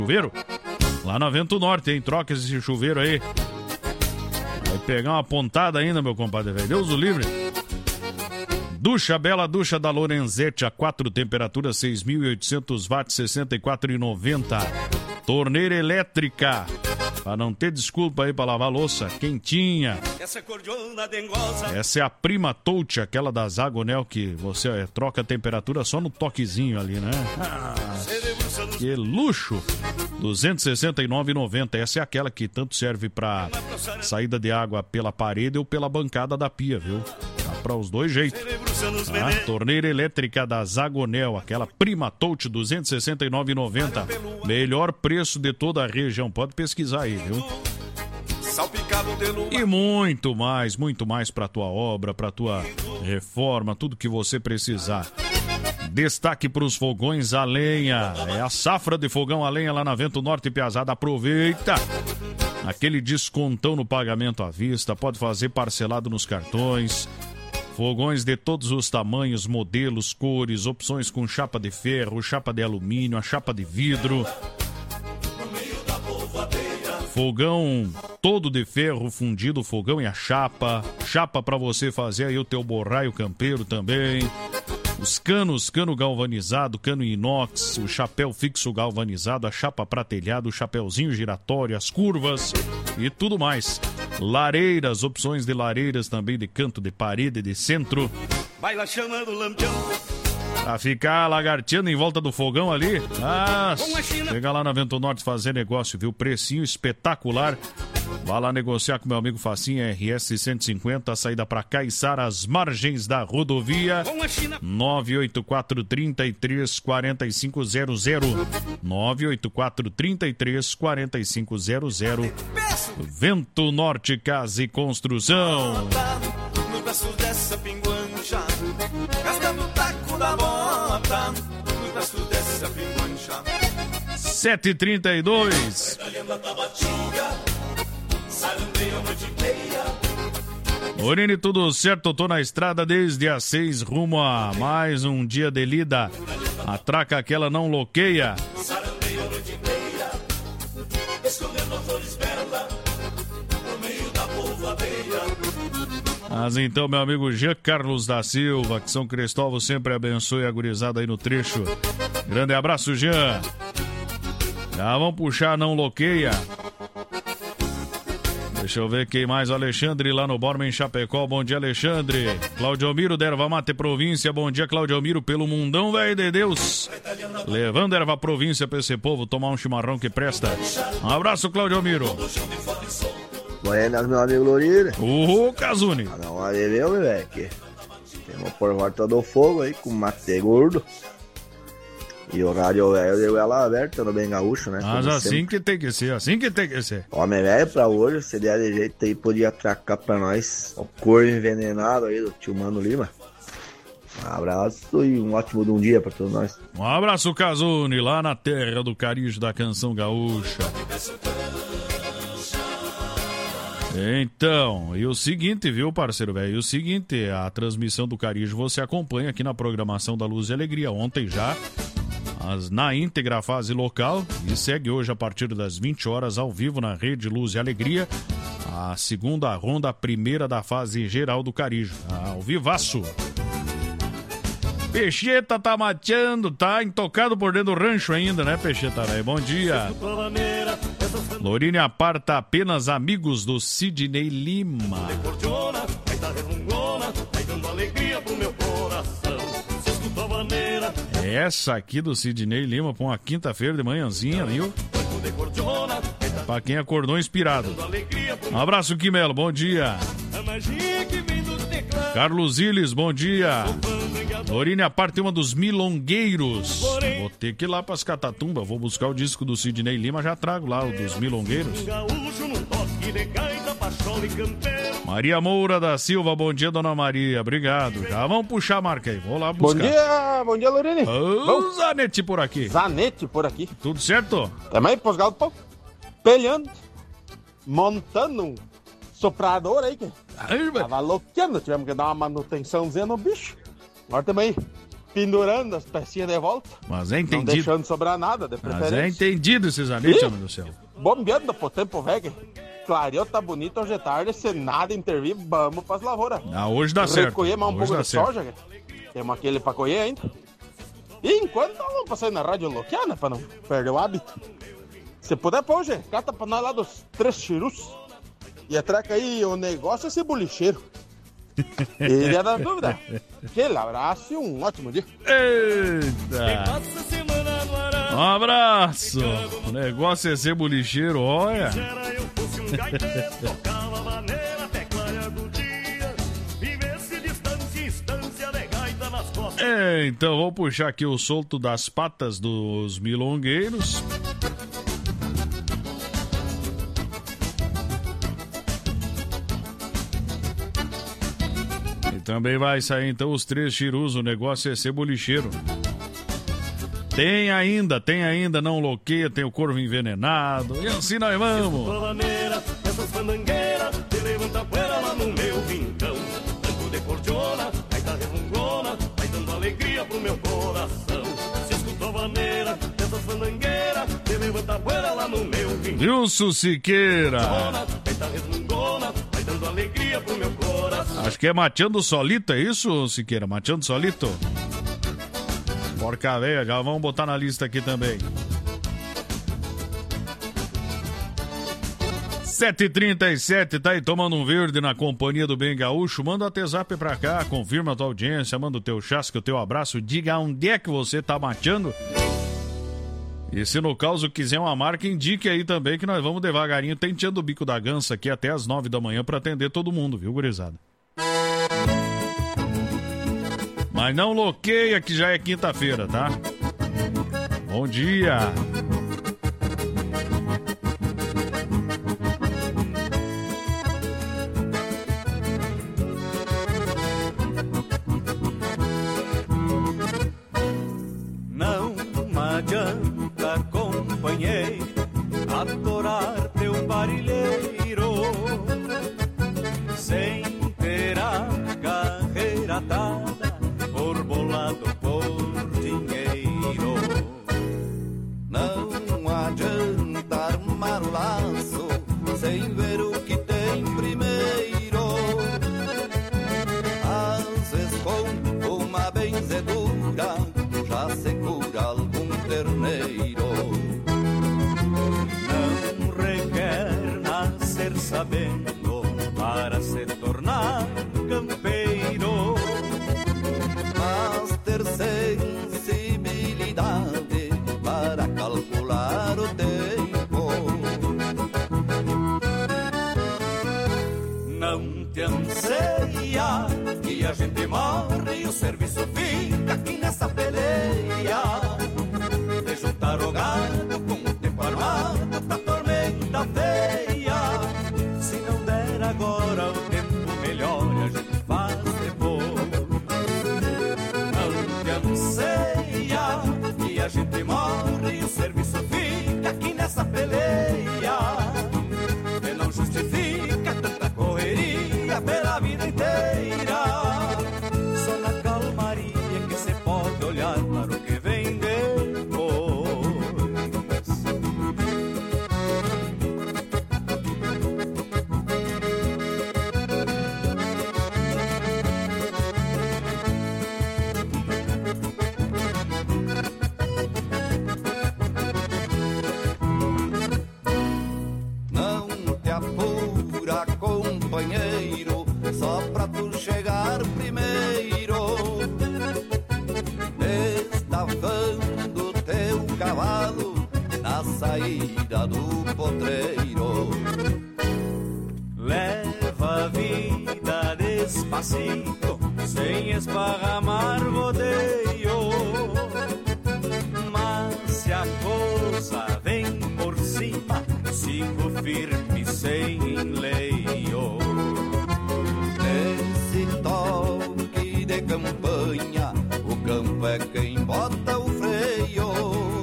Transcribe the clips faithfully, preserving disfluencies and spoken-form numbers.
chuveiro. Lá na Vento Norte, hein? Troca esse chuveiro aí. Vai pegar uma pontada ainda, meu compadre, velho. Deus o livre. Ducha Bela, ducha da Lorenzetti, a quatro temperaturas, seis mil e oitocentos watts, sessenta e quatro reais e noventa centavos. Torneira elétrica, para não ter desculpa aí para lavar louça, quentinha. Essa é a Prima Touch, aquela da Zagonel, que você é, troca a temperatura só no toquezinho ali, né? Ah, que luxo! duzentos e sessenta e nove reais e noventa centavos. Essa é aquela que tanto serve para saída de água pela parede ou pela bancada da pia, viu? Dá para os dois jeitos. Ah, torneira elétrica da Zagonel, aquela Prima Touch, duzentos e sessenta e nove reais e noventa centavos. Melhor preço de toda a região. Pode pesquisar aí, viu? E muito mais, muito mais para tua obra, para tua reforma, tudo que você precisar. Destaque para os fogões a lenha. É a safra de fogão a lenha lá na Vento Norte, Piazada. Aproveita! Aquele descontão no pagamento à vista. Pode fazer parcelado nos cartões. Fogões de todos os tamanhos, modelos, cores, opções com chapa de ferro, chapa de alumínio, a chapa de vidro. Fogão todo de ferro fundido, fogão e a chapa. Chapa para você fazer aí o teu borraio campeiro também. Os canos, cano galvanizado, cano inox, o chapéu fixo galvanizado, a chapa para telhado, o chapéuzinho giratório, as curvas e tudo mais. Lareiras, opções de lareiras também de canto, de parede, de centro. Vai lá chamando o lampião. Pra ficar lagarteando em volta do fogão ali. Ah, chega lá na Vento Norte fazer negócio, viu? Precinho espetacular. Vá lá negociar com meu amigo Facinha, R S cento e cinquenta, saída pra Caiçara, às margens da rodovia. nove oito quatro, três três, quatro cinco zero zero. nove oito quatro, três três, quatro cinco zero zero. Vento Norte Casa e Construção. No braço dessa pinguancha, gastando o taco da bota. No braço dessa pinguancha. sete e trinta e dois. Orine, tudo certo? Eu tô na estrada desde as seis, rumo a mais um dia de lida. A traca aquela não loqueia. Mas então, meu amigo Jean Carlos da Silva, que São Cristóvão sempre abençoe a gurizada aí no trecho. Grande abraço, Jean. Já vamos puxar, não loqueia. Deixa eu ver quem mais. O Alexandre lá no Borma em Chapecó. Bom dia, Alexandre. Claudio Miro da Erva Mate Província. Bom dia, Claudio Miro, pelo mundão, velho de Deus. Levando Erva Província pra esse povo tomar um chimarrão que presta. Um abraço, Claudio Miro. Buenas, meu amigo Lorira. Ô, Casuni. Não hora de ver, velho, que temos por volta do fogo aí, com mate gordo. E o rádio velho deu ela aberta no Bem Gaúcho, né? Mas assim sempre. Que tem que ser, assim que tem que ser. Homem velho, pra hoje, se der de jeito aí, podia atracar pra nós o corvo envenenado aí do tio Mano Lima. Um abraço e um ótimo de um dia pra todos nós. Um abraço, Casuni, lá na terra do Carijo da Canção Gaúcha. Então, e o seguinte, viu, parceiro velho? E o seguinte, a transmissão do Carijo você acompanha aqui na programação da Luz e Alegria. Ontem já, as, na íntegra a fase local, e segue hoje a partir das vinte horas ao vivo na Rede Luz e Alegria, a segunda ronda, a primeira da fase geral do Carijo. Ao vivaço. Peixeta tá mateando, tá intocado por dentro do rancho ainda, né, Peixeta, velho? Bom dia. Lorine aparta apenas amigos do Sidney Lima. Essa aqui do Sidney Lima pra uma quinta-feira de manhãzinha, viu? Pra quem acordou inspirado. Um abraço, Quimelo, bom dia. Carlos Iles, bom dia. Lorine aparta uma dos milongueiros. Vou ter que ir lá pras Catatumbas. Vou buscar o disco do Sidney Lima, já trago lá o dos milongueiros. Maria Moura da Silva, bom dia, dona Maria. Obrigado. Já vamos puxar a marca aí. Vou lá buscar. Bom dia, bom dia, Lorine. Ô, Zanete por aqui. Zanete por aqui. Tudo certo? Também, pós galo, pô. Pelhando, montando um soprador aí, que tava louqueando. Tivemos que dar uma manutençãozinha no bicho. Agora também, pendurando as pecinhas de volta. Mas é entendido. Não deixando sobrar nada, de preferência. Mas é entendido esses anéis, meu Deus do céu. Bombeando pro tempo velho. Clareou, tá bonito, hoje é tarde, se nada intervir, vamos pras lavouras. Ah, hoje dá certo. Recolher mais um hoje pouco de certo. soja, temos aquele pra colher ainda. E enquanto nós vamos passar na rádio loquear, né, pra não perder o hábito. Se puder, pô, hoje, cata pra nós lá dos três chirus. E a treca aí, o negócio é ser bolicheiro. Ele é da dúvida. Aquele abraço e um ótimo dia. Eita! Um abraço! O negócio é ser bolicheiro, olha! É, então vou puxar aqui o solto das patas dos milongueiros. E também vai sair então os três chirus, o negócio é ser bolicheiro. Tem ainda, tem ainda, não loqueia, tem o corvo envenenado. E assim nós vamos. Essas fandangueiras, te levanta a poeira lá no meu rincão. Tanto de cordiona, aí tá refungona, vai dando alegria pro meu coração. Se escutou a vaneira, essas fandangueiras, te levanta a poeira lá no meu rincão. Wilson Siqueira. Aí tá refungona, vai dando alegria pro meu coração. Acho que é mateando solito, é isso, Siqueira? Mateando solito? Porca véia, já vamos botar na lista aqui também. sete e trinta e sete, tá aí tomando um verde na companhia do Bem Gaúcho. Manda o WhatsApp pra cá, confirma a tua audiência, manda o teu chasque, o teu abraço, diga onde é que você tá mateando. E se no caso quiser uma marca, indique aí também que nós vamos devagarinho tenteando o bico da gança aqui até as nove da manhã pra atender todo mundo, viu, gurizada? Mas não loqueia que já é quinta-feira, tá? Bom dia! Não adianta, companheiro, adorar teu parilheiro sem ter a carreira atada, borbolado por dinheiro. Não adianta armar o laço sem ver o que tem primeiro. Às vezes com uma benzedura já se cura algum terneiro. Não requer nascer sabendo para se tornar campeiro, mas ter sensibilidade para calcular o tempo. Não te anseia que a gente morre e o serviço fica aqui nessa peleia de juntar o gado com o tempo armado pra tormenta feia. Se não der agora o tempo melhor a gente faz depois. Não te anseia que a gente morre e o serviço fica aqui nessa peleia que não justifica tanta correria pela vida inteira. Só na calmaria que se pode olhar para o que vem depois. Não te apura, companheiro, só pra tu chegar primeiro. Destavando teu cavalo na saída do potreiro. Leva a vida despacito, sem esparramar rodeio. Mas se a coisa vem por cima, sigo firme sem enleio. Nesse toque de campanha, o campo é quem bota o freio.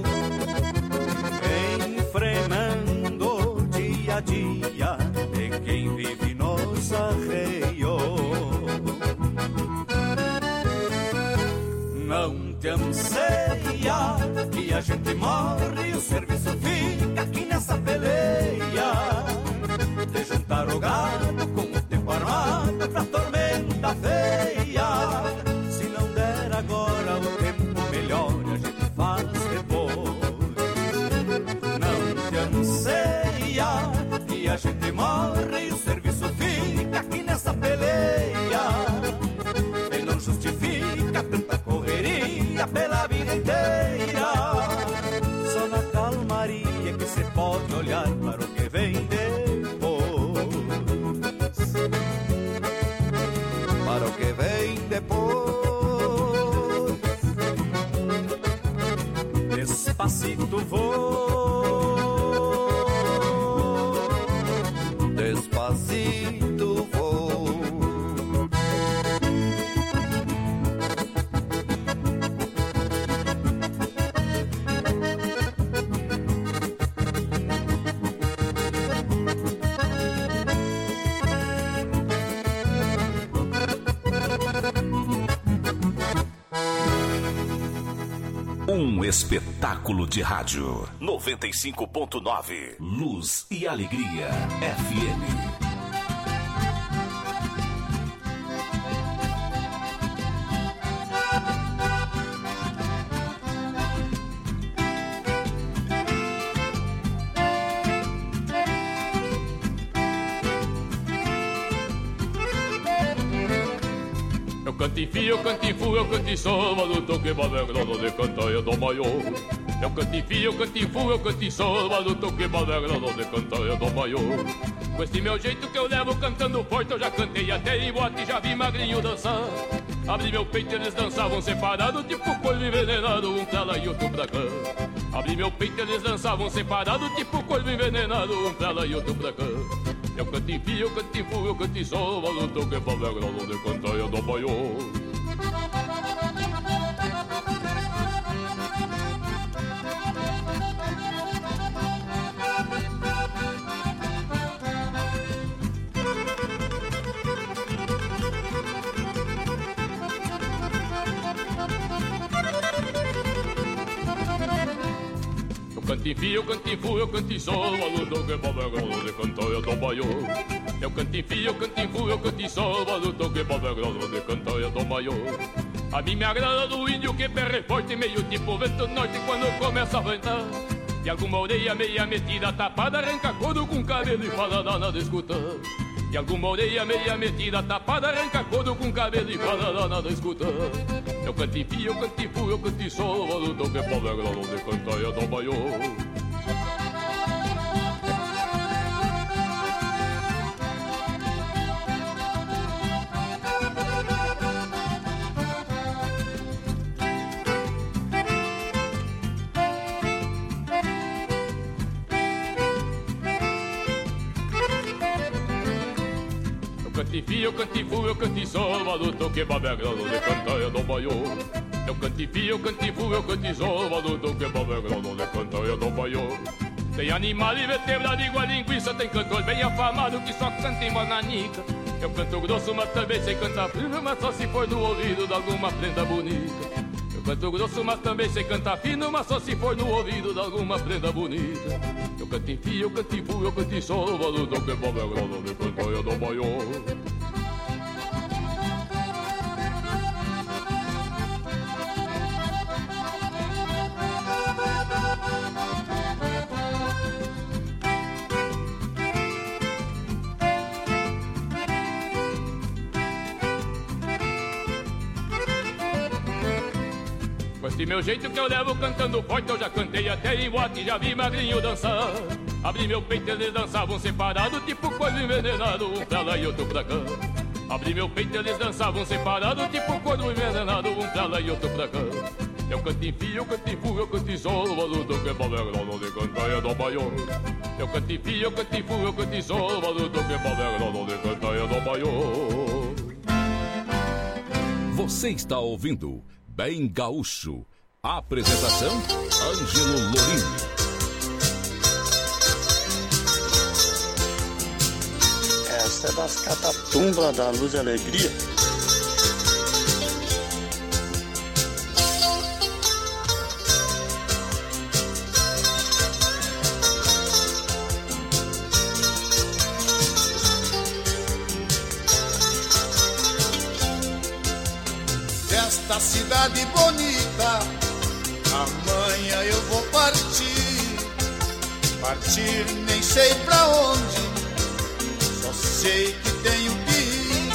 Enfrenando dia a dia de quem vive nos arreios. Não gente morre e o serviço fica aqui nessa peleia de juntar o gado com o tempo armado pra tormenta feia. Se não der agora o tempo melhor, a gente faz depois. Não te anseia, e a gente morre e o serviço fica aqui nessa peleia. E não justifica tanta correria pela vida inteira. Só na calmaria que se pode olhar para o que vem depois. Para o que vem depois. Despacito vou, despacito vou. Um espetáculo de rádio. noventa e cinco ponto nove. Luz e Alegria F M. Cantifio, cantifu, eu cantiçova do toque badegrado de cantaia do maior. Eu cantifio, cantifu, eu cantiçova do toque badegrado de cantaia do maior. Com este meu jeito que eu levo cantando forte, eu já cantei até em boate, já vi magrinho dançar. Abri meu peito e eles dançavam separados, tipo corvo envenenado, um pra lá e outro pra cá. Abri meu peito e eles dançavam separados, tipo corvo envenenado, um pra lá e outro pra cá. Eu cantifio, eu cantifu, eu cantiçova do toque badegrado de cantaia do maior. Cantifio, cantifu, eu cantiçova do toque badegrado de cantaia do maior. Eu cantifio, cantifu, eu cantiçova do toque badegrado de cantaia do maior. A mim me agrada do índio que perre forte, meio tipo vento norte quando começa a ventar. E alguma orelha meia metida tapada arranca couro com cabelo e fala dana de escutar. E alguma orelha meia metida tapada arranca couro com cabelo e fala dana de escutar. Eu cantifio, eu cantifu, eu cantiçova do toque badegrado de cantaia do maior. Cantifio, eu cantifu, eu cantiçova do toque badegrado de cantaia do maior. Eu cantifio, eu cantifu, eu cantiçova do toque badegrado de cantaia do maior. Tem animal e vertebrado igual linguiça, tem cantor bem afamado que só canta em bananica. Eu canto grosso, mas também sei cantar fino, mas só se for no ouvido de alguma prenda bonita. Eu canto grosso, mas também sei cantar fino, mas só se for no ouvido de alguma prenda bonita. Eu cantifio, eu cantifu, eu cantiçova do toque badegrado de cantaia do maior. Esse meu jeito que eu levo cantando forte, eu já cantei até em boate, já vi magrinho dançar. Abri meu peito e eles dançavam separados, tipo corvo envenenado, um pra lá e outro pra cá. Abri meu peito e eles dançavam separados, tipo corvo envenenado, um pra lá e outro pra cá. Eu cantifio, eu cantifu, eu cantiçova do toque badegrado de cantaia do maior. Eu cantifio, eu cantifu, eu cantiçova do toque badegrado de cantaia do maior. Você está ouvindo Bem Gaúcho. Apresentação: Ângelo Lorini. Essa é das catatumbas da Luz e Alegria. da cidade bonita, amanhã eu vou partir, partir nem sei pra onde, só sei que tenho que ir,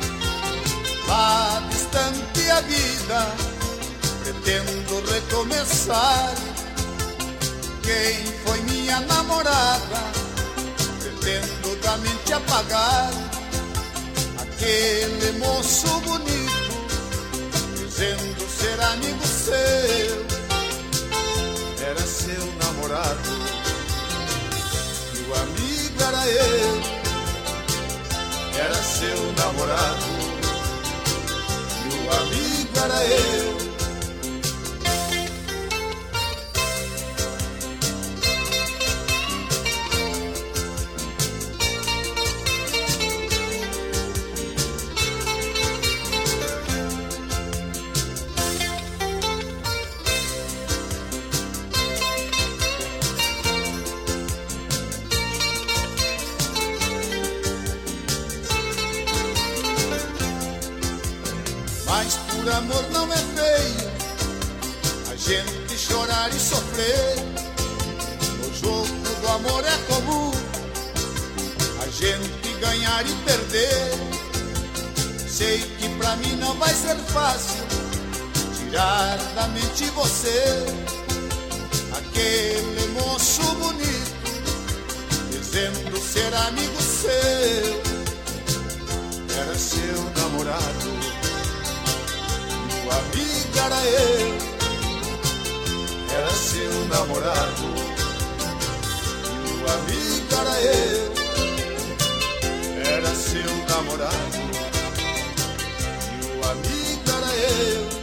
lá distante a vida, pretendo recomeçar, quem foi minha namorada, pretendo da mente apagar, aquele moço bonito, dizendo ser amigo seu, era seu namorado, e o amigo era eu, era seu namorado, e o amigo era eu. Por amor não é feio a gente chorar e sofrer, no jogo do amor é comum a gente ganhar e perder, sei que pra mim não vai ser fácil tirar da mente você, aquele moço bonito, dizendo ser amigo seu, era seu namorado, o amigo era eu, era seu namorado, e o amigo era eu, era seu namorado, e o amigo era eu.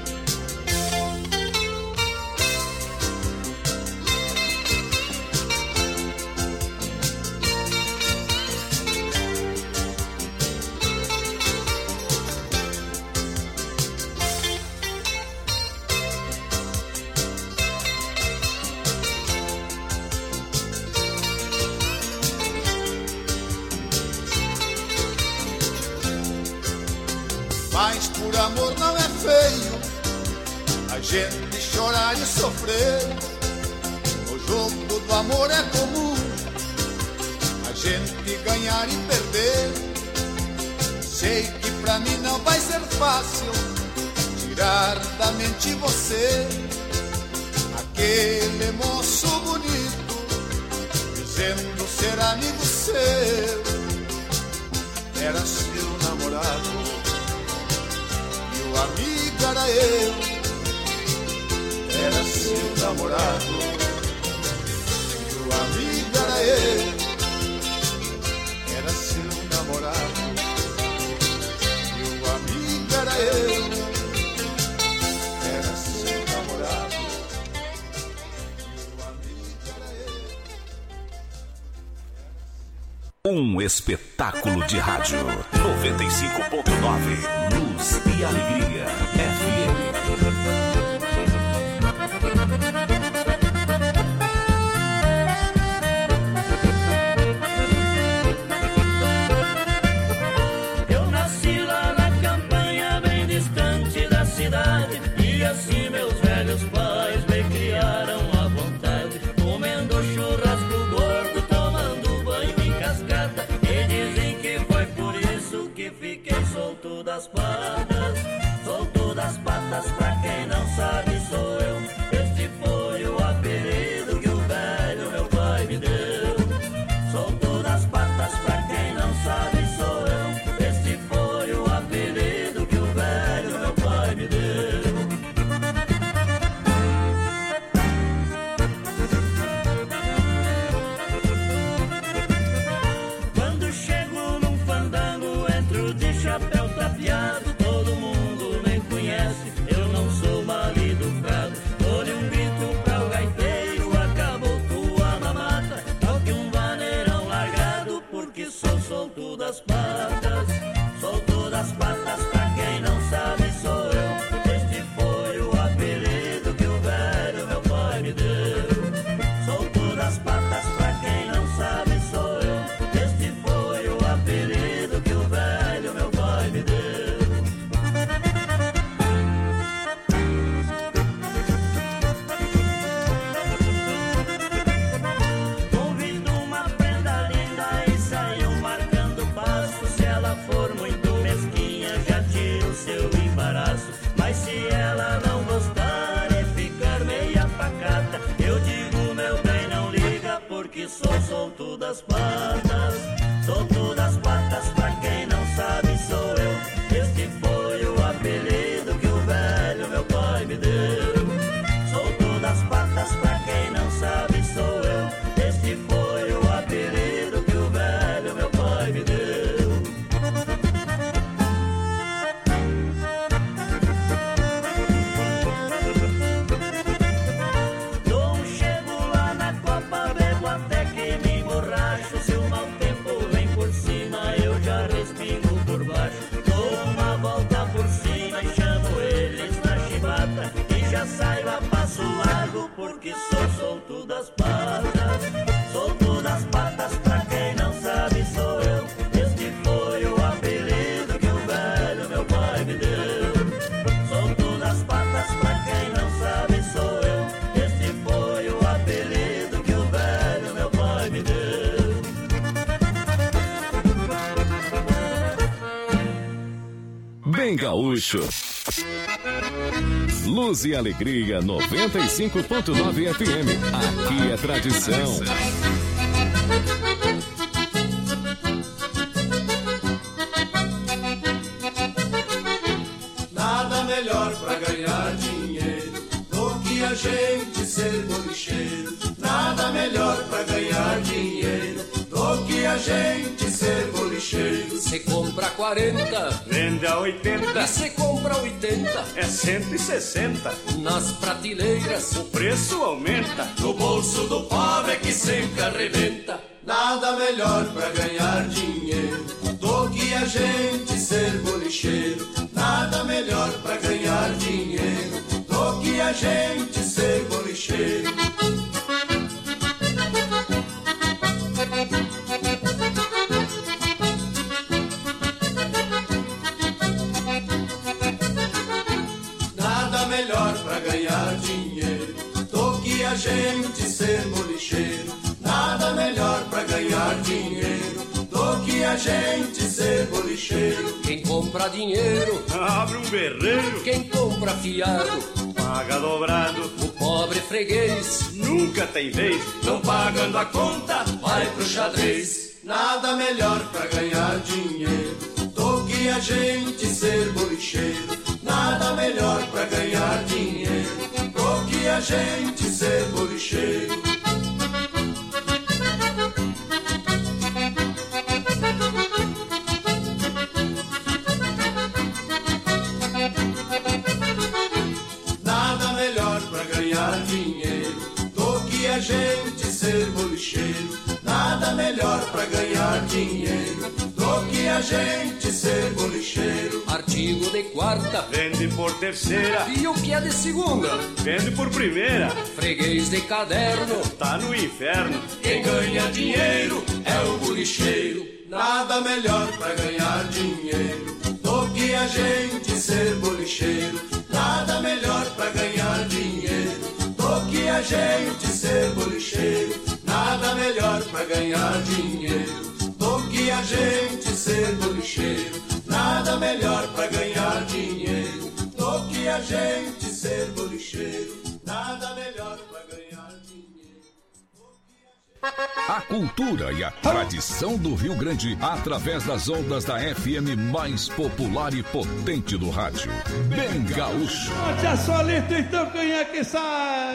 Mas por amor não é feio a gente chorar e sofrer, no jogo do amor é comum a gente ganhar e perder, sei que pra mim não vai ser fácil tirar da mente você, aquele moço bonito, dizendo ser amigo seu, era seu namorado, o amigo era eu, era seu namorado, e o amigo era eu, era seu namorado, e o amigo era eu, era seu namorado, e o amigo era eu. Um espetáculo de rádio. noventa e cinco ponto nove Luz e Alegria F M. Eu nasci lá na campanha, bem distante da cidade, e assim meus velhos pais me criaram à vontade, comendo churrasco gordo, tomando banho em cascata, e dizem que foi por isso que fiquei solto das patas, solto porque sou solto das patas. Solto das patas, pra quem não sabe sou eu. Este foi o apelido que o velho meu pai me deu. Solto das patas, pra quem não sabe sou eu. Este foi o apelido que o velho meu pai me deu. Saio a passo largo porque sou solto das patas. Solto das patas, pra quem não sabe sou eu. Este foi o apelido que o velho meu pai me deu. Solto das patas, pra quem não sabe sou eu. Este foi o apelido que o velho meu pai me deu. Bem gaúcho. Luz e Alegria noventa e cinco ponto nove F M. Aqui é tradição. Nada melhor pra ganhar dinheiro do que a gente ser bolicheiro. Nada melhor pra ganhar dinheiro do que a gente ser bolicheiro. Você compra quarenta, vende a oitenta. E você compra oitenta, é cento e sessenta. Nas prateleiras o preço aumenta. No bolso do pobre é que sempre arrebenta. Nada melhor pra ganhar dinheiro do que a gente ser bolicheiro. Nada melhor pra ganhar dinheiro do que a gente ser bolicheiro. Nada melhor pra ganhar dinheiro do que a gente ser bolicheiro. Nada melhor pra ganhar dinheiro do que a gente ser bolicheiro. Quem compra dinheiro abre um berreiro. Quem compra fiado paga dobrado. O pobre freguês nunca tem vez. Não pagando a conta vai pro xadrez. Nada melhor pra ganhar dinheiro do que a gente ser bolicheiro. Nada melhor pra ganhar dinheiro do que a gente ser bolicheiro. Nada melhor pra ganhar dinheiro do que a gente ser bolicheiro. Nada melhor pra ganhar dinheiro do que a gente ser bolicheiro. Artigo de quarta vende por terceira. E o que é de segunda vende por primeira. Freguês de caderno tá no inferno. Quem ganha dinheiro é o bolicheiro. Nada melhor pra ganhar dinheiro do que a gente ser bolicheiro. Nada melhor pra ganhar dinheiro do que a gente ser bolicheiro. Nada melhor pra ganhar dinheiro do que a gente ser bolicheiro. Nada melhor pra ganhar dinheiro do que a gente ser bolicheiro. Nada melhor pra ganhar dinheiro. A cultura e a tradição do Rio Grande através das ondas da F M mais popular e potente do rádio. Bem gaúcho. Bote a solita então, quem é que sai?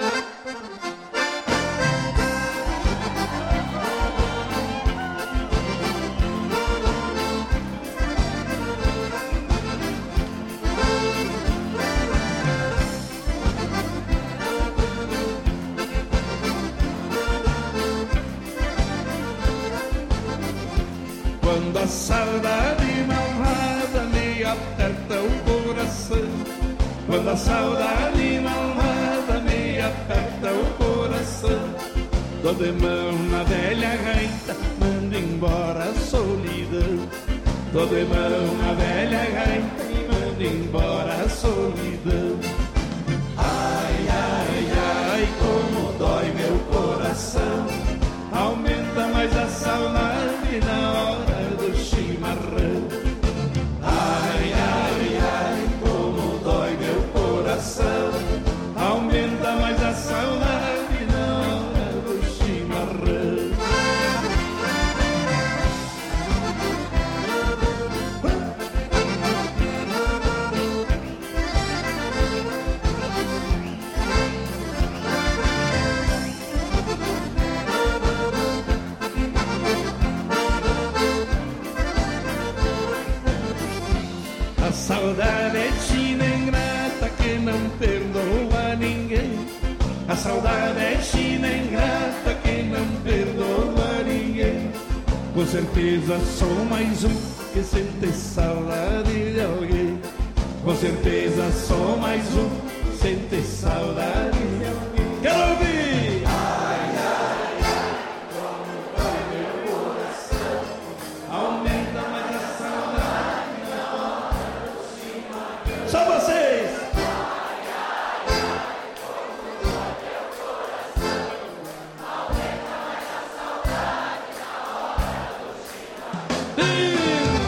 Quando a saudade malvada me aperta o coração, quando a saudade malvada me aperta o coração, dou de mão na velha gaita, mando embora a solidão. Dou de mão na velha gaita e mando embora a solidão. Ai, ai, ai, como dói meu coração, aumenta mais a saudade na hora do chimarrão. Ai, ai, ai, como dói meu coração, aumenta mais a saudade na hora do chimarrão. saudade é China ingrata que não perdoa ninguém. Com certeza sou mais um que sente saudade de alguém. Com certeza sou mais um que sente saudade de alguém. Quero ouvir! Ai, ai, ai, como dói meu coração. Aumenta mais a saudade na hora. Só vocês! Ai, ai, ai, como dói meu coração. Aumenta mais a saudade na hora do chimarrão.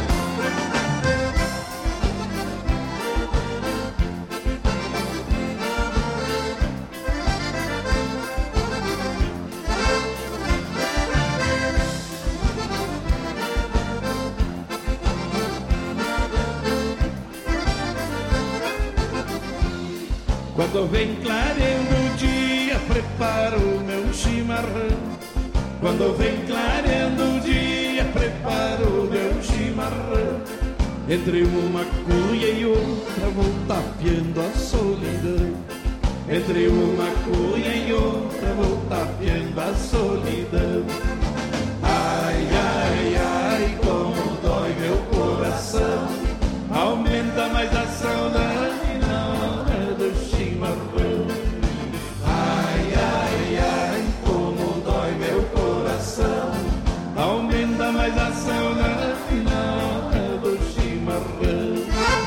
Quando vem clareando o dia, preparo o meu chimarrão. Quando vem clareando o dia, preparo o meu chimarrão. Entre uma cuia e outra vou tapeando a solidão. Entre uma cuia e outra vou tapeando a solidão. Ai, ai, ai, como dói meu coração. Aumenta mais a saudade na hora do chimarrão. Ai, ai, ai, como dói meu coração. Aumenta mais a saudade na hora do chimarrão.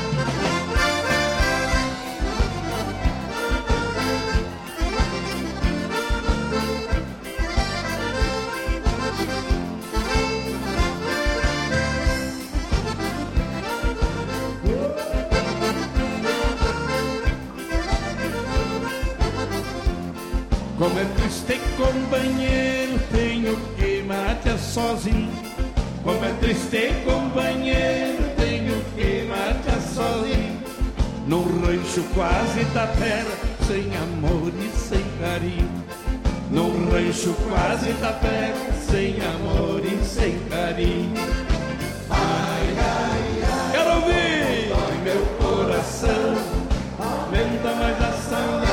Como é triste companheiro, tenho que matar sozinho. Como é triste companheiro, tenho que matar sozinho. Num rancho quase da terra, sem amor e sem carinho. Num rancho quase da terra, sem amor e sem carinho. Ai, ai, ai, quero ouvir! Dói meu coração, aumenta mais a saudade.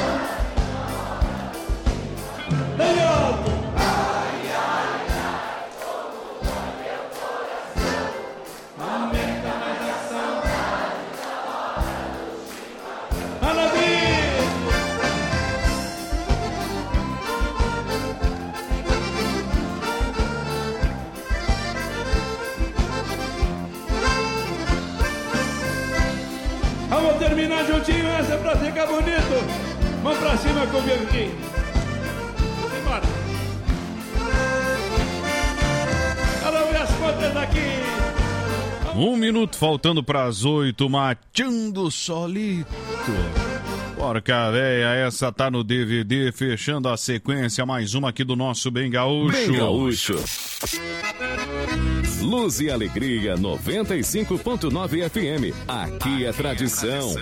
Ai, ai, ai, como dói meu coração. Aumenta mais a saudade na hora do chimarrão. Maravilha! Vamos terminar juntinho, essa é pra ficar bonito. Vamos pra cima com o Bianquinho. Um minuto faltando para as oito, mateando solito. Porca véia, essa tá no D V D, fechando a sequência, mais uma aqui do nosso Bem Gaúcho. Bem Gaúcho. Luz e Alegria noventa e cinco ponto nove F M. Aqui é tradição.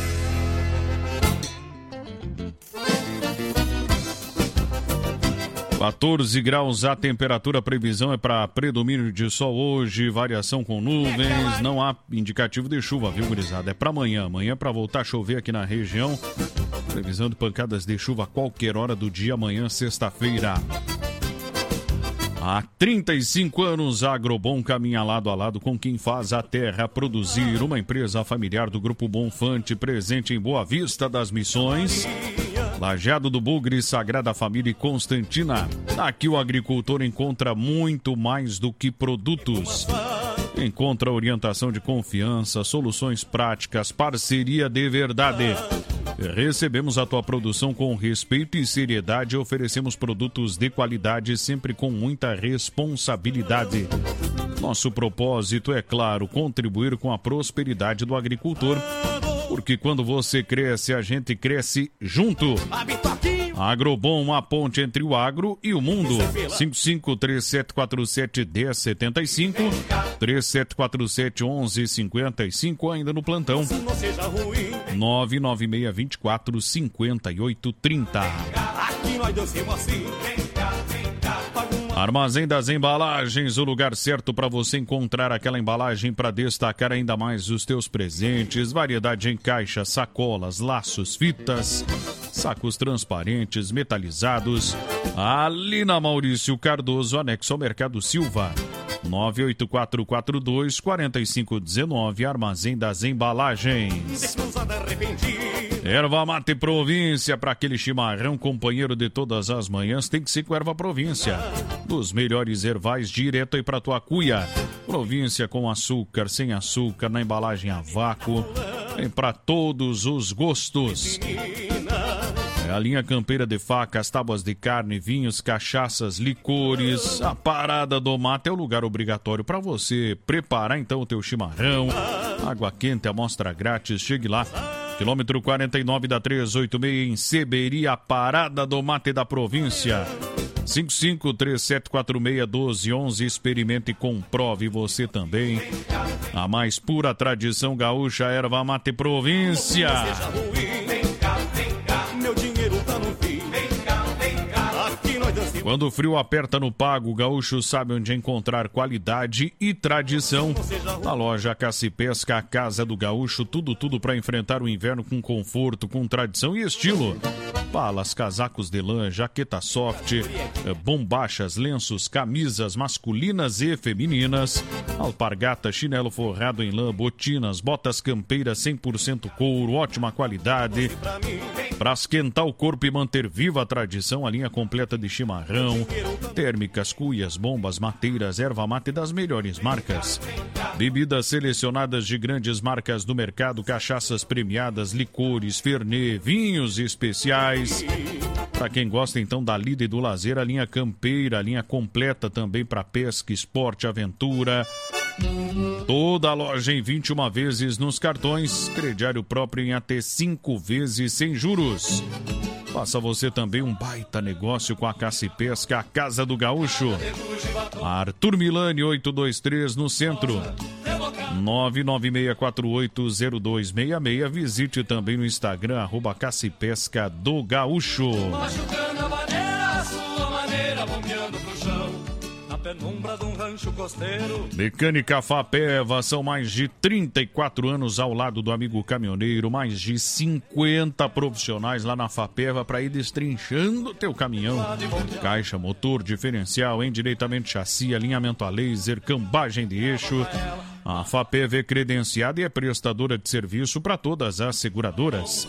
quatorze graus a temperatura, a previsão é para predomínio de sol hoje, variação com nuvens, não há indicativo de chuva, viu, gurizada? É para amanhã, amanhã para voltar a chover aqui na região, previsão de pancadas de chuva a qualquer hora do dia, amanhã, sexta-feira. Há trinta e cinco anos, a Agrobom caminha lado a lado com quem faz a terra produzir, uma empresa familiar do Grupo Bonfante, presente em Boa Vista das Missões, Lajeado do Bugre, Sagrada Família e Constantina. Aqui o agricultor encontra muito mais do que produtos. Encontra orientação de confiança, soluções práticas, parceria de verdade. Recebemos a tua produção com respeito e seriedade e oferecemos produtos de qualidade sempre com muita responsabilidade. Nosso propósito é, claro, contribuir com a prosperidade do agricultor, porque quando você cresce, a gente cresce junto. Agrobom, a ponte entre o agro e o mundo. cinco cinco três sete quatro sete um zero sete cinco, três sete quatro sete um um cinco cinco, ainda no plantão nove nove seis dois quatro cinco oito três zero. Aqui nós dançamos assim. Armazém das Embalagens, o lugar certo para você encontrar aquela embalagem para destacar ainda mais os teus presentes. Variedade em caixas, sacolas, laços, fitas. sacos transparentes, metalizados, ali na Maurício Cardoso, anexo ao Mercado Silva. nove oito quatro quatro dois quatro cinco um nove, Armazém das Embalagens. Erva Mate Província, para aquele chimarrão companheiro de todas as manhãs, tem que ser com Erva Província. Dos melhores ervais, direto aí para tua cuia. Província com açúcar, sem açúcar, na embalagem a vácuo. Tem para todos os gostos. É a linha campeira de facas, tábuas de carne, vinhos, cachaças, licores. A Parada do Mate é o lugar obrigatório para você preparar então o teu chimarrão. Água quente, amostra grátis, chegue lá. Quilômetro quarenta e nove da trezentos e oitenta e seis em Seberia, Parada do Mate da Província. cinco cinco três sete quatro seis um dois um um, experimente e comprove você também. A mais pura tradição gaúcha, Erva Mate Província. Quando o frio aperta no pago, o gaúcho sabe onde encontrar qualidade e tradição. Na loja Cacipesca, a casa do gaúcho, tudo, tudo para enfrentar o inverno com conforto, com tradição e estilo. Palas, casacos de lã, jaqueta soft, bombachas, lenços, camisas masculinas e femininas, alpargata, chinelo forrado em lã, botinas, botas campeiras cem por cento couro, ótima qualidade. Para esquentar o corpo e manter viva a tradição, a linha completa de chimarrão, térmicas, cuias, bombas, mateiras, erva mate das melhores marcas. Bebidas selecionadas de grandes marcas do mercado, cachaças premiadas, licores, Fernet, vinhos especiais. Para quem gosta então da lida e do lazer, a linha campeira, a linha completa também para pesca, esporte, aventura. Toda a loja em vinte e uma vezes nos cartões, crediário próprio em até cinco vezes sem juros. Faça você também um baita negócio com a Cacipesca, a Casa do Gaúcho. Arthur Milani oitocentos e vinte e três no centro. nove nove seis quatro oito zero dois seis seis. Visite também no Instagram, arroba Cacipesca do Gaúcho. Machucando a maneira, a sua maneira, bombeando pro chão. Na penumbra de um rancho costeiro. Mecânica Fapeva, são mais de trinta e quatro anos ao lado do amigo caminhoneiro, mais de cinquenta profissionais lá na Fapeva para ir destrinchando o teu caminhão. Caixa, motor, diferencial, endireitamento de chassi, alinhamento a laser, cambagem de eixo. A Fapeva é credenciada e é prestadora de serviço para todas as seguradoras.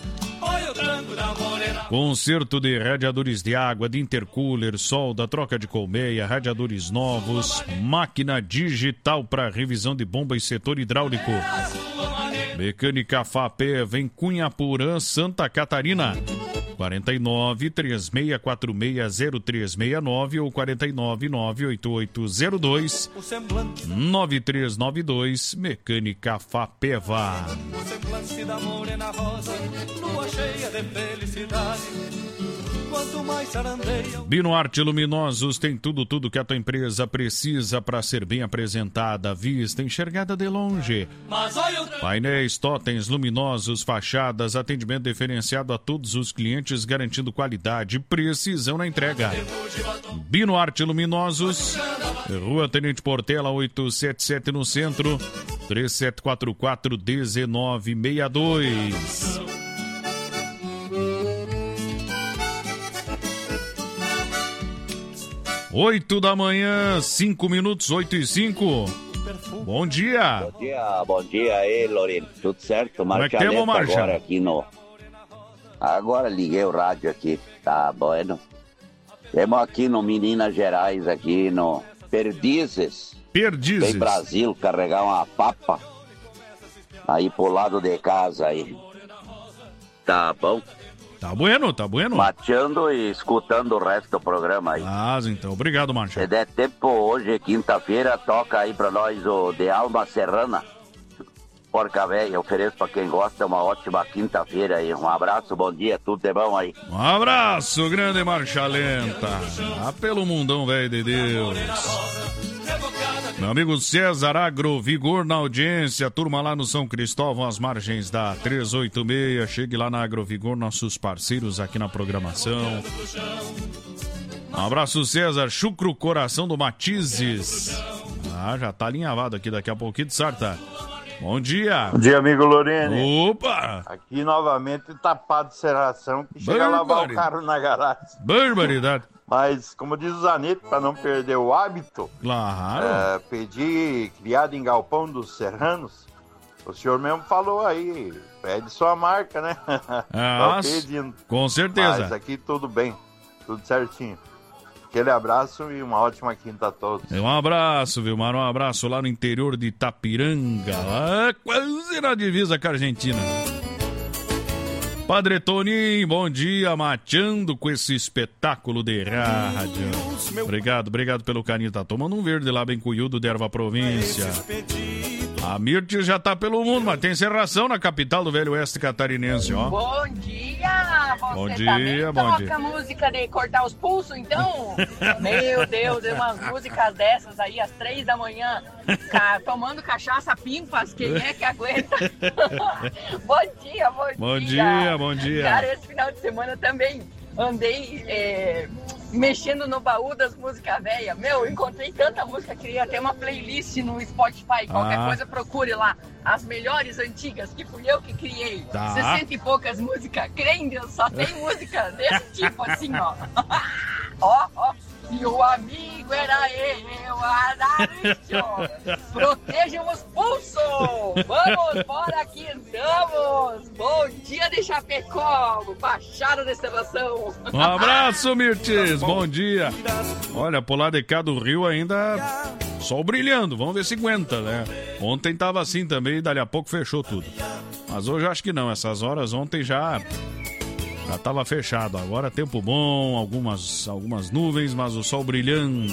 Conserto de radiadores de água, de intercooler, solda, troca de colmeia, radiadores novos, máquina digital para revisão de bomba e setor hidráulico. Mecânica Fapeva em Cunhaporã, Santa Catarina. quarenta e nove, três seis quatro seis, zero três seis nove ou quarenta e nove, nove oito oito zero dois, nove três nove dois. Mecânica Fapeva. O semblante da morena rosa, lua cheia de felicidade. Quanto mais sarandeia. Binoarte Luminosos tem tudo, tudo que a tua empresa precisa para ser bem apresentada, vista, enxergada de longe. Painéis, totens, luminosos, fachadas, atendimento diferenciado a todos os clientes, garantindo qualidade e precisão na entrega. Binoarte Luminosos, Rua Tenente Portela oitocentos e setenta e sete no centro, três sete quatro quatro, um nove seis dois. Oito da manhã, cinco minutos, oito e cinco. Bom dia. Bom dia, bom dia aí, Lorena. Tudo certo? Como é que temos, Marcha? Agora aqui no... Agora liguei o rádio aqui, tá bueno. Temos aqui no Minas Gerais, aqui no Perdizes. Perdizes. Vem Brasil carregar uma papa. Aí pro lado de casa aí. Tá bom? Tá bueno, tá bueno. Mateando e escutando o resto do programa aí. Ah, então, obrigado, Marcha. Se der tempo, hoje, quinta-feira, toca aí pra nós o De Alma Serrana. Porca velha, ofereço pra quem gosta uma ótima quinta-feira aí. Um abraço, bom dia, tudo de bom aí. Um abraço, grande Marcha Lenta. Ah, pelo mundão, velho de Deus. Meu amigo César Agrovigor na audiência, turma lá no São Cristóvão, às margens da trezentos e oitenta e seis. Chegue lá na Agrovigor, nossos parceiros aqui na programação. Um abraço, César. Chucro Coração do Matizes. Ah, já tá alinhavado aqui daqui a pouquinho, de sarta. Bom dia. Bom dia, amigo Lorene. Opa! Aqui novamente tapado de serração que chega a lavar o carro na garagem. Barbaridade. Mas, como diz o Zanetti, para não perder o hábito, claro. é, pedi criado em galpão dos serranos. O senhor mesmo falou aí, pede sua marca, né? Ah, com certeza. Mas aqui tudo bem, tudo certinho. Aquele abraço e uma ótima quinta a todos. Um abraço, Vilmar, um abraço lá no interior de Itapiranga, lá quase na divisa com a Argentina. Padre Toninho, bom dia, mateando com esse espetáculo de rádio. Obrigado, obrigado pelo carinho. Tá tomando um verde lá bem cuiudo de erva província. A Mirti já tá pelo mundo, mas tem serração na capital do Velho Oeste catarinense, ó. Bom dia! Você bom dia, também bom toca dia. música de cortar os pulsos, então? Meu Deus, é umas músicas dessas aí, às três da manhã, ca... tomando cachaça pimpas, quem é que aguenta? Bom dia, bom, bom dia! dia, bom dia! Cara, esse final de semana também andei é, mexendo no baú das músicas velhas. Meu, encontrei tanta música, queria ter uma playlist no Spotify. Qualquer ah. coisa, procure lá. As melhores antigas, que fui eu que criei. Tá. sessenta e poucas músicas. Crê em Deus, só tem música desse tipo, assim, ó. Ó, ó. E o amigo era eu, Adarício. Protejam os pulsos. Vamos, bora aqui, andamos. Bom dia de Chapecó, Baixada da Estação. Um abraço, Mirtes, bom dia. Olha, por lá de cá do Rio ainda sol brilhando, vamos ver se aguenta, né? Ontem tava assim também, dali a pouco fechou tudo. Mas hoje acho que não, essas horas ontem já... Já tava fechado, agora tempo bom, algumas, algumas nuvens, mas o sol brilhando.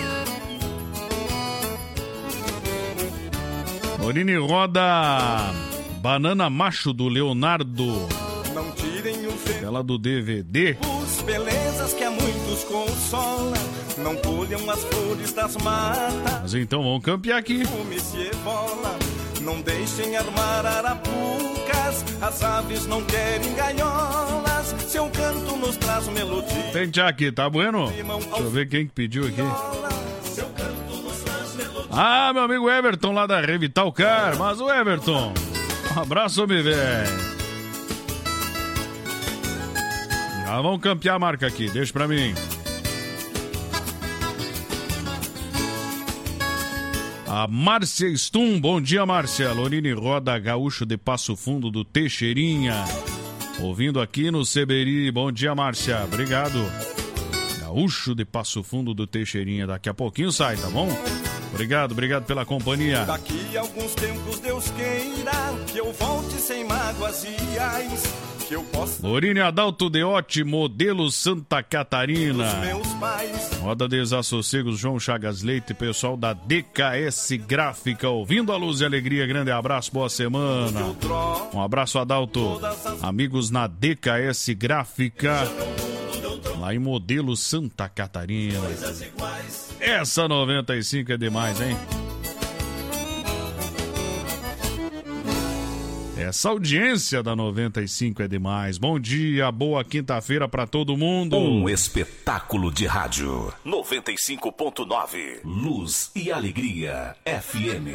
Orine roda Banana Macho do Leonardo. Não tirem o frio. Aquela do D V D. Os belezas que a muitos consola. Não colham as flores das matas. Mas então vamos campear aqui. Não deixem armar arapucas. As aves não querem gaiolas. Seu canto nos traz melodia. Tem aqui, tá bueno? Deixa eu ver quem que pediu aqui. Ah, meu amigo Everton lá da Revital Car. Mas o Everton, um abraço, meu velho. Já vamos campear a marca aqui, deixa pra mim. A Márcia Stum, bom dia, Márcia. Lorine Roda, gaúcho de Passo Fundo do Teixeirinha. Ouvindo aqui no Seberi, bom dia, Márcia. Obrigado. Gaúcho de Passo Fundo do Teixeirinha. Daqui a pouquinho sai, tá bom? Obrigado, obrigado pela companhia. Daqui a alguns tempos, Deus queira que eu volte sem mágoas e ais. Que eu possa... Lorine Adalto Deotti, modelo Santa Catarina. Roda Desassossegos, João Chagas Leite, pessoal da D K S Gráfica, ouvindo a Luz e Alegria. Grande abraço, boa semana. Um abraço, Adalto. Amigos na D K S Gráfica, lá em modelo Santa Catarina. Essa noventa e cinco é demais, hein? Essa audiência da noventa e cinco é demais. Bom dia, boa quinta-feira pra todo mundo. Um espetáculo de rádio. noventa e cinco ponto nove. Luz e Alegria F M.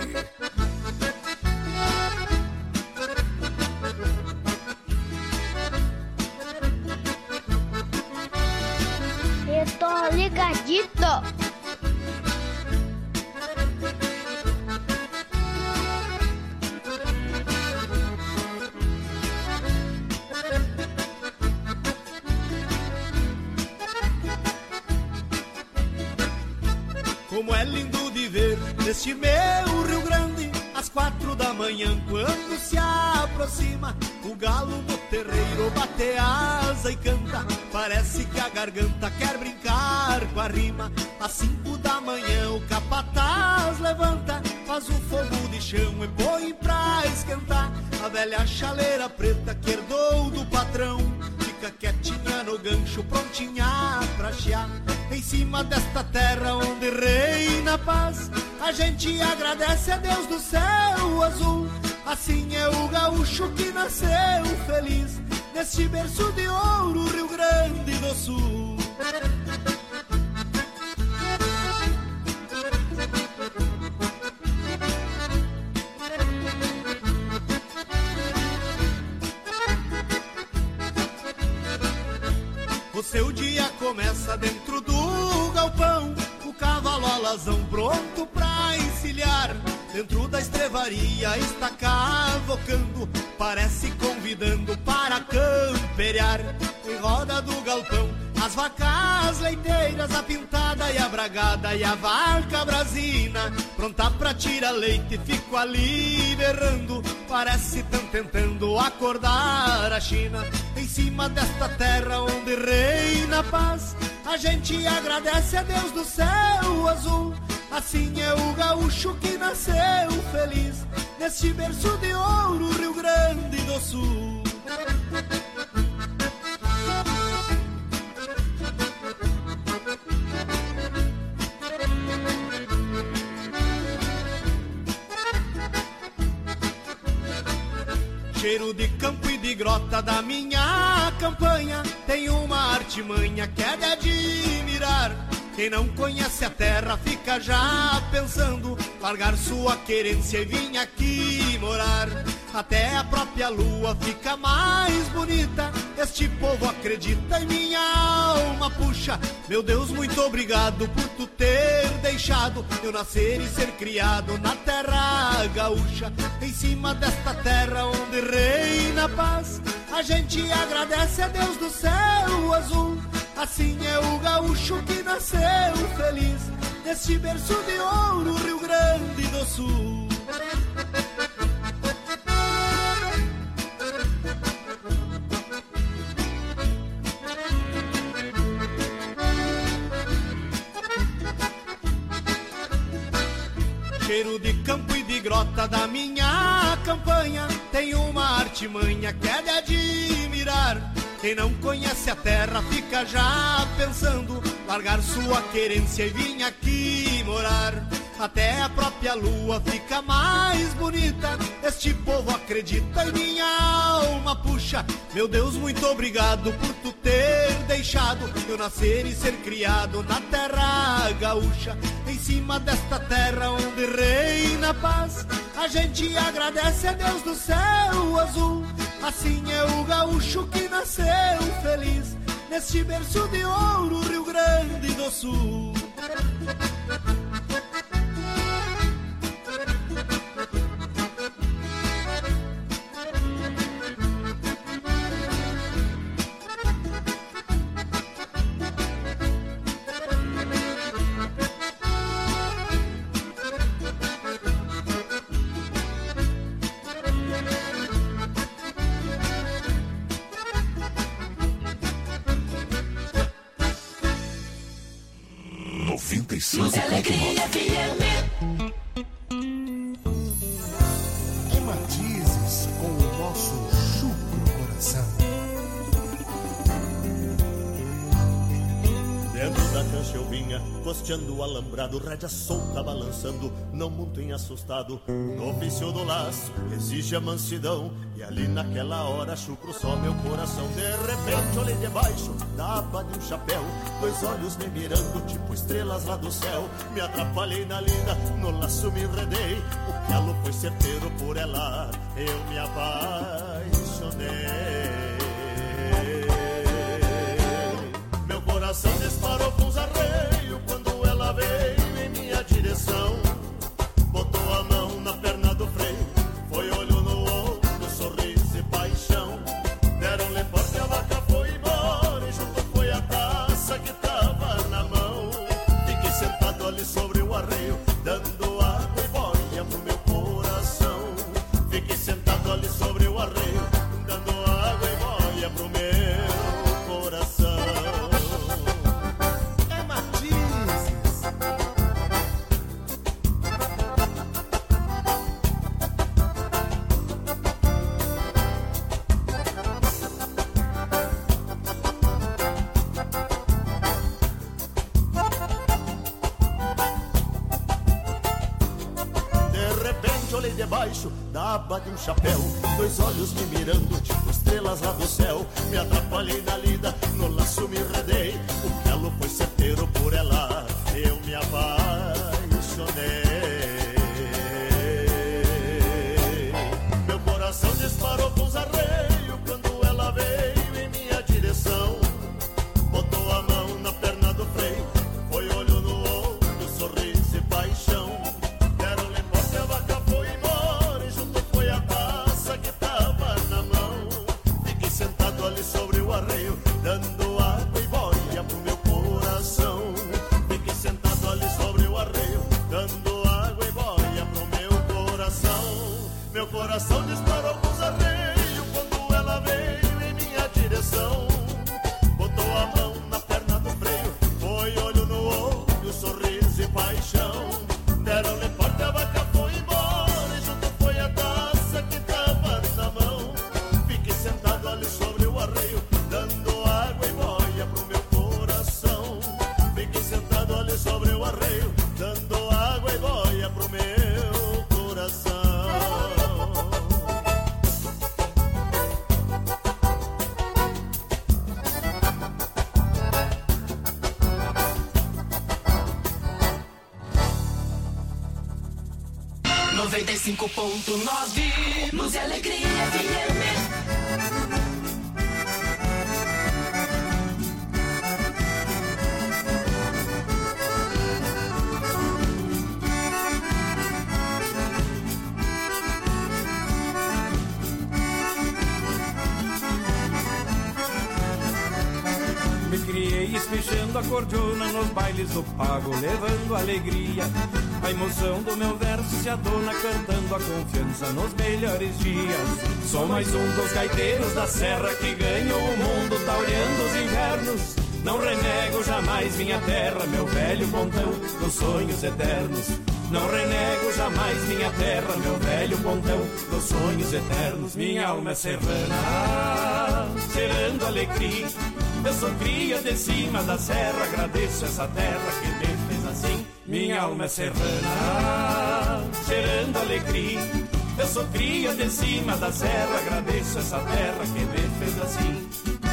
Eu tô ligadito. Como é lindo de ver neste meu Rio Grande, às quatro da manhã, quando se aproxima, o galo no terreiro bate asa e canta. Parece que a garganta quer brincar com a rima. Às cinco da manhã o capataz levanta, faz o fogo de chão e põe pra esquentar. A velha chaleira preta que herdou do patrão fica quietinha no gancho, prontinha pra chiar. Em cima desta terra onde reina a paz, a gente agradece a Deus do céu azul. Assim é o gaúcho que nasceu feliz neste berço de ouro, Rio Grande do Sul. seu dia começa dentro do galpão, o cavalo alazão pronto pra encilhar. Dentro da estrevaria está cavocando, parece convidando para camperiar. Em roda do galpão, as vacas leiteiras, a pintada e a bragada e a vaca brasina, pronta pra tirar leite, fico ali berrando, parece tão tentando acordar a China. Em cima desta terra onde reina a paz, a gente agradece a Deus do céu azul. Assim é o gaúcho que nasceu feliz, neste berço de ouro, Rio Grande do Sul. Cheiro de campo e de grota da minha campanha, tem uma artimanha que é de admirar. Quem não conhece a terra fica já pensando, largar sua querência e vir aqui morar. Até a própria lua fica mais bonita, este povo acredita em minha alma, puxa. Meu Deus, muito obrigado por tu ter deixado eu nascer e ser criado na terra gaúcha. Em cima desta terra onde reina a paz, a gente agradece a Deus do céu azul. Assim é o gaúcho que nasceu feliz, neste berço de ouro, Rio Grande do Sul. Cheiro de campo e de grota da minha campanha, tem uma artimanha que é de admirar. Quem não conhece a terra fica já pensando, largar sua querência e vir aqui morar. Até a própria lua fica mais bonita, este povo acredita em minha alma, puxa. Meu Deus, muito obrigado por tu ter deixado eu nascer e ser criado na terra gaúcha. Em cima desta terra onde reina a paz, a gente agradece a Deus do céu azul. Assim é o gaúcho que nasceu feliz, neste berço de ouro, Rio Grande do Sul. noventa e cinco ponto nove. Que matizes com o nosso chucro coração. Dentro da cancha eu vinha, costeando o alambrado, rédea solta balançando, não muito em assustado. No ofício do laço exige a mansidão, e ali naquela hora chucro só meu coração. De repente olhei debaixo da aba de um chapéu, dois olhos me mirando, tipo estrelas lá do céu. Me atrapalhei na lida, no laço me enredei, o calo foi certeiro, por ela eu me apaixonei. Meu coração disparou com os arreios quando ela veio em minha direção. Botou a mão na perna do freio, foi olho no olho, sorriso e paixão. Deram-lhe forte, a vaca foi embora, e junto foi a taça que tava na mão. Fiquei sentado ali sobre o arreio, dando água e boia pro meu coração. Fiquei sentado ali sobre o arreio, dando água e boia pro meu coração. É matizes. Olhei debaixo da aba de um chapéu, dois olhos me mirando, tipo estrelas lá do céu. Me atrapalhei na lida, no laço me enredei, o calo foi certeiro, por ela eu me apaixonei. Meu coração disparou com os arreios quando ela veio em minha direção. coração disparou com os arreios quando ela veio em minha direção. Botou a mão na perna do freio, foi olho no olho, sorriso e paixão. Deram-lhe porte, a vaca foi embora e junto foi a taça que tava na mão. Fiquei sentado ali sobre o arreio, dando água e boia pro meu coração. Fiquei sentado ali sobre o arreio, dando água e boia pro meu coração. noventa e cinco ponto nove Luz e Alegria F M. Me criei espichando a cordiona nos bailes do pago, levando alegria. A emoção do meu verso se adona, cantando a confiança nos melhores dias. Sou mais um dos gaiteiros da serra que ganhou o mundo taureando os invernos. Não renego jamais minha terra, meu velho pontão dos sonhos eternos. Não renego jamais minha terra, meu velho pontão dos sonhos eternos. Minha alma é serrana, cheirando alecrim. Eu sou cria de cima da serra, agradeço essa terra que me fez assim. Minha alma é serrana, cheirando alecrim. Eu sou cria de cima da serra, agradeço essa terra que me fez assim.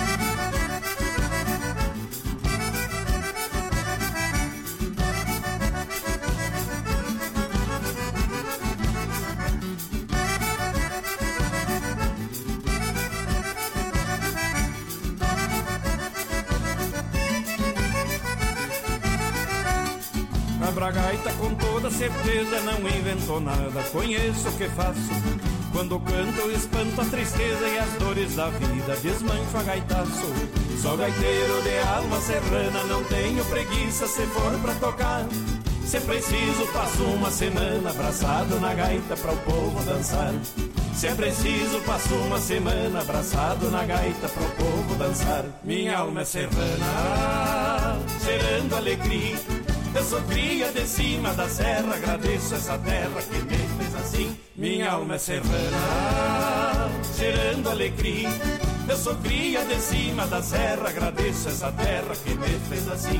A gaita com toda certeza não inventou nada, conheço o que faço. Quando canto eu espanto a tristeza e as dores da vida, desmancho a gaitaço. Sou gaiteiro de alma serrana, não tenho preguiça se for pra tocar. Se preciso passo uma semana abraçado na gaita pra o povo dançar. Se é preciso passo uma semana abraçado na gaita pra o povo dançar. Minha alma é serrana, cheirando alecrim. Eu sou cria de cima da serra, agradeço essa terra que me fez assim. Minha alma é serrana, cheirando alecrim. Eu sou cria de cima da serra, agradeço essa terra que me fez assim.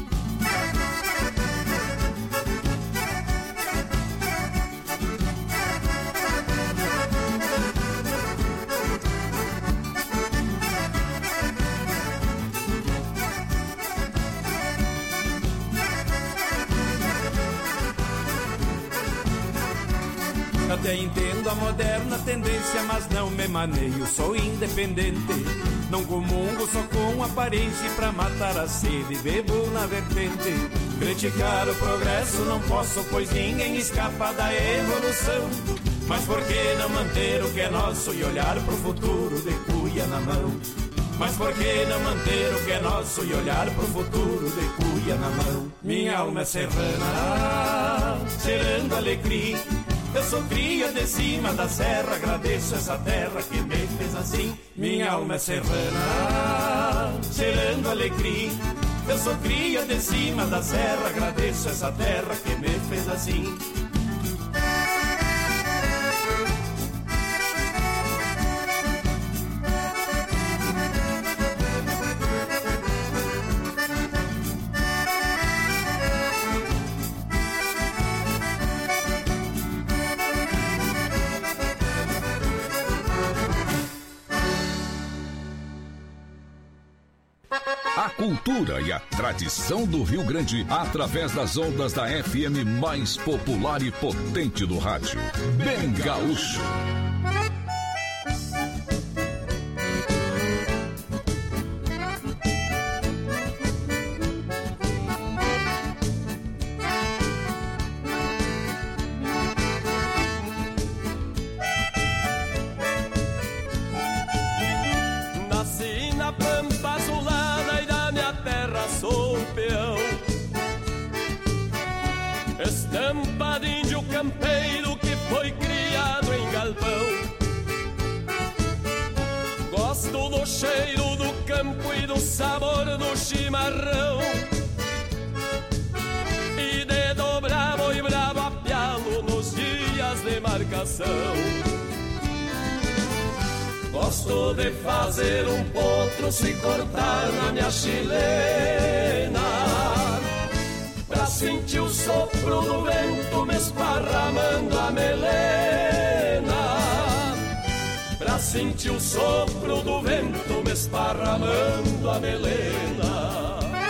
Até entendo a moderna tendência, mas não me maneio, sou independente. Não comungo só com aparência, pra matar a sede bebo na vertente. Criticar o progresso não posso, pois ninguém escapa da evolução. Mas por que não manter o que é nosso e olhar pro futuro de cuia na mão? Mas por que não manter o que é nosso e olhar pro futuro de cuia na mão? Minha alma é serrana, cheirando alecrim. Eu sou cria de cima da serra, agradeço essa terra que me fez assim. Minha alma é serrana, cheirando alecrim. Eu sou cria de cima da serra, agradeço essa terra que me fez assim. A cultura e a tradição do Rio Grande através das ondas da F M mais popular e potente do rádio. Bem Gaúcho. estampa de índio campeiro que foi criado em galpão. Gosto do cheiro do campo e do sabor do chimarrão, e de dobrar boi bravo a pialo nos dias de marcação. Gosto de fazer um potro se cortar na minha chilena, pra sentir o sopro do vento me esparramando a melena, pra sentir o sopro do vento me esparramando a melena.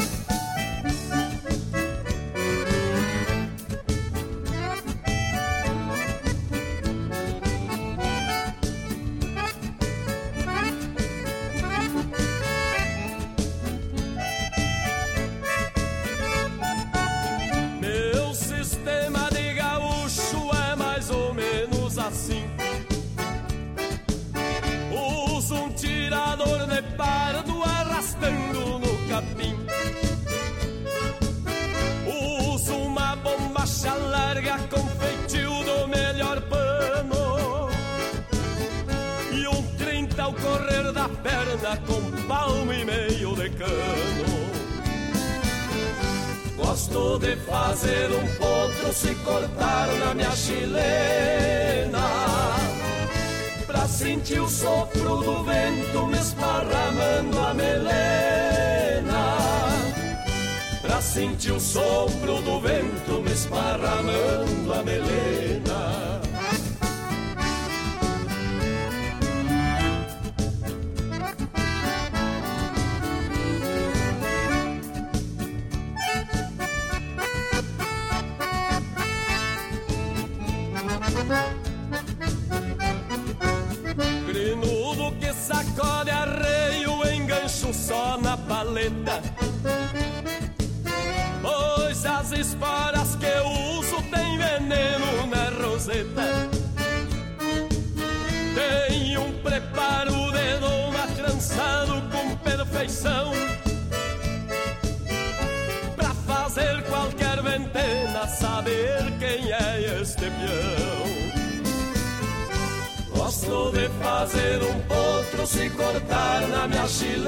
Arrastando no capim, uso uma bombacha larga com feitio do melhor pano, e um trinta ao correr da perna com palmo e meio de cano. Gosto de fazer um potro se cortar na minha chilena, pra sentir o sopro do vento me esparramando a melena, pra sentir o sopro do vento me esparramando a melena. Grinudo que sacode arreio, engancho só na paleta, pois as esporas que eu uso tem veneno na roseta. Tem um preparo de doma trançado com perfeição, pra fazer qualquer ventena saber quem é este peão. Gosto de fazer um potro se cortar na minha chilena,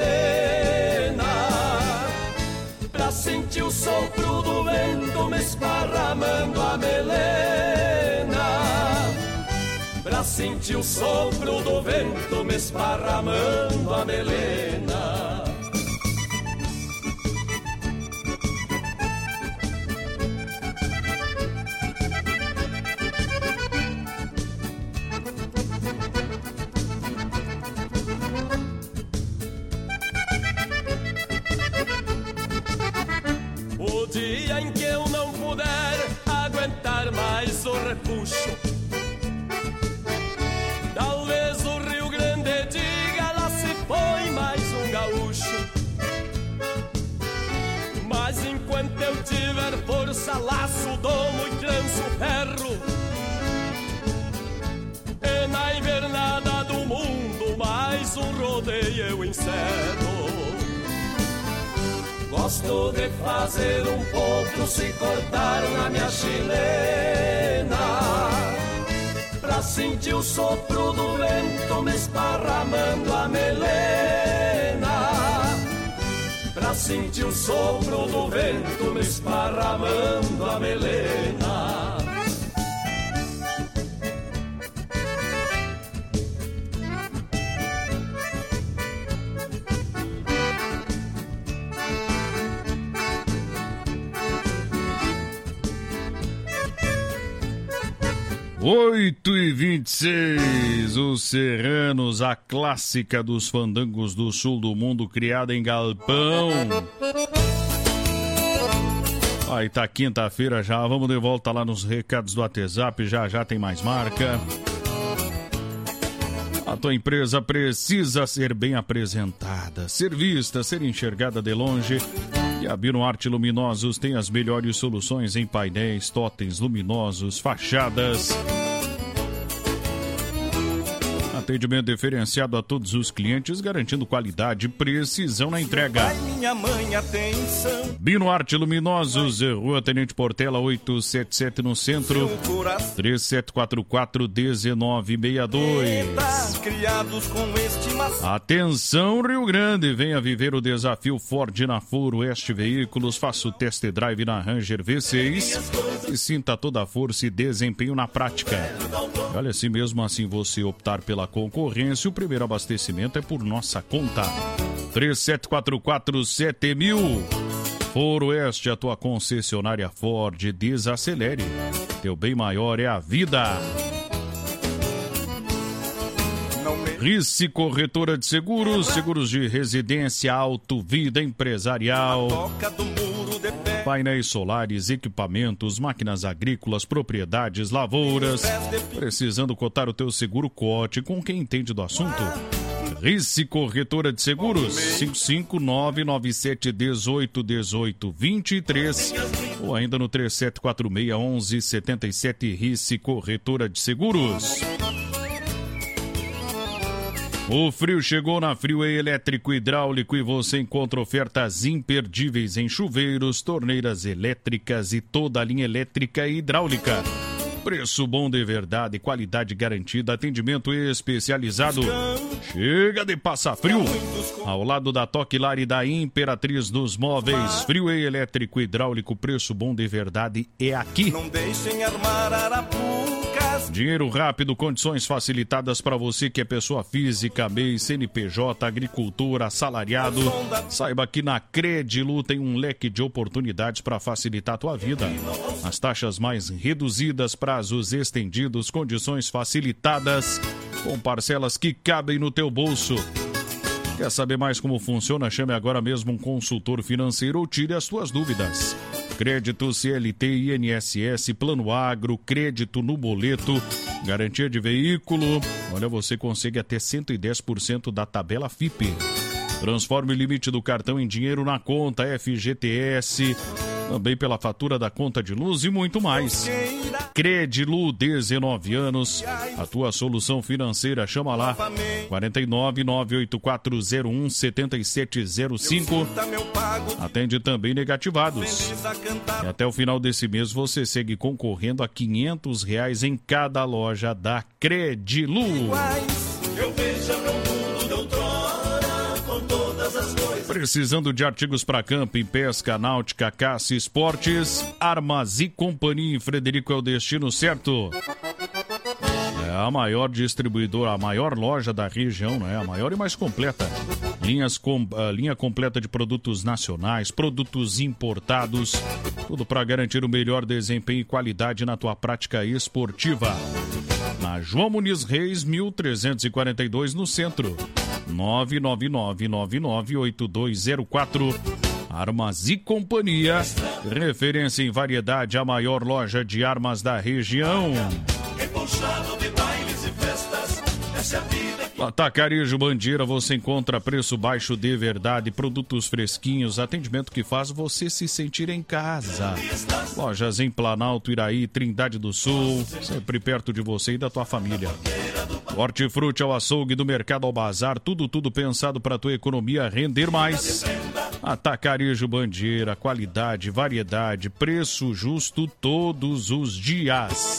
pra sentir o sopro do vento me esparramando a melena, pra sentir o sopro do vento me esparramando a melena. O dia em que eu não puder aguentar mais o repuxo, talvez o Rio Grande diga lá se foi mais um gaúcho. Mas enquanto eu tiver força, laço, domo e tranço ferro, e na invernada do mundo mais um rodeio eu encerro. Gosto de fazer um potro se cortar na minha chilena, pra sentir o sopro do vento me esparramando a melena, pra sentir o sopro do vento me esparramando a melena. oito e vinte e seis, os Serranos, a clássica dos fandangos do sul do mundo, criada em galpão. Aí tá quinta-feira já, vamos de volta lá nos recados do WhatsApp, já já tem mais marca. A tua empresa precisa ser bem apresentada, ser vista, ser enxergada de longe. E a Bino Arte Luminosos tem as melhores soluções em painéis, totens luminosos, fachadas. Atendimento diferenciado a todos os clientes, garantindo qualidade e precisão na entrega. Vai, minha mãe, atenção. Bino Arte Luminosos, Rua Tenente Portela oitocentos e setenta e sete no centro, três sete quatro quatro, um nove seis dois. Criados com estimação. Atenção, Rio Grande, venha viver o desafio Ford na Foro Oeste Veículos, faça o test drive na Ranger V seis e sinta toda a força e desempenho na prática. Olha, se mesmo assim você optar pela concorrência, o primeiro abastecimento é por nossa conta. três sete quatro quatro, sete mil. Foro Oeste, a tua concessionária Ford. Desacelere. Teu bem maior é a vida. Rice Corretora de Seguros, seguros de residência, auto, vida empresarial, painéis solares, equipamentos, máquinas agrícolas, propriedades, lavouras. Precisando cotar o teu seguro, cote com quem entende do assunto. Rice Corretora de Seguros, cinco cinco nove nove sete um oito um oito dois três ou ainda no três sete quatro seis um um sete sete. Rice Corretora de Seguros. O frio chegou na Freeway Elétrico Hidráulico e você encontra ofertas imperdíveis em chuveiros, torneiras elétricas e toda a linha elétrica e hidráulica. Preço bom de verdade, qualidade garantida, atendimento especializado. Chega de passar frio. Ao lado da Toque Lar e da Imperatriz dos Móveis, Freeway Elétrico Hidráulico, preço bom de verdade é aqui. Não deixem armar arapucas. Dinheiro rápido, condições facilitadas para você que é pessoa física, M E I, C N P J, agricultura, assalariado. Saiba que na Credilu tem um leque de oportunidades para facilitar a tua vida. As taxas mais reduzidas, prazos estendidos, condições facilitadas, com parcelas que cabem no teu bolso. Quer saber mais como funciona? Chame agora mesmo um consultor financeiro ou tire as tuas dúvidas. Crédito C L T, I N S S, Plano Agro, crédito no boleto, garantia de veículo. Olha, você consegue até cento e dez por cento da tabela F I P. Transforme o limite do cartão em dinheiro na conta, F G T S, também pela fatura da conta de luz e muito mais. Credilu, dezenove anos, a tua solução financeira, chama lá, quatro nove nove oito quatro zero um sete sete zero cinco. Atende também negativados. E até o final desse mês você segue concorrendo a quinhentos reais em cada loja da Credilu. Eu vejo meu mundo de outrora com todas as coisas. Precisando de artigos para camping, pesca, náutica, caça e esportes, Armas e Companhia em Frederico é o destino certo. É a maior distribuidora, a maior loja da região, não é? A maior e mais completa. Linhas com, a linha completa de produtos nacionais, produtos importados, tudo para garantir o melhor desempenho e qualidade na tua prática esportiva. Na João Muniz Reis, mil trezentos e quarenta e dois, no centro. nove nove nove nove nove oito dois zero quatro. Armas e Companhia, referência em variedade, a maior loja de armas da região. Embolsado de bailes e festas, essa é a vida. Atacarejo Bandeira, você encontra preço baixo de verdade, produtos fresquinhos, atendimento que faz você se sentir em casa. Lojas em Planalto, Iraí, Trindade do Sul, sempre perto de você e da tua família. Hortifruti ao açougue, do mercado ao bazar, tudo, tudo pensado para tua economia render mais. Atacarejo Bandeira, qualidade, variedade, preço justo todos os dias.